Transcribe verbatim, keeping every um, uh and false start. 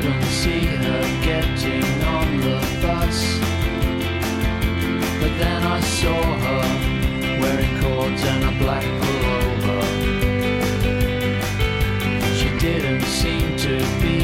couldn't see her getting on the bus. But then I saw her wearing cords and a black pullover. She didn't seem to be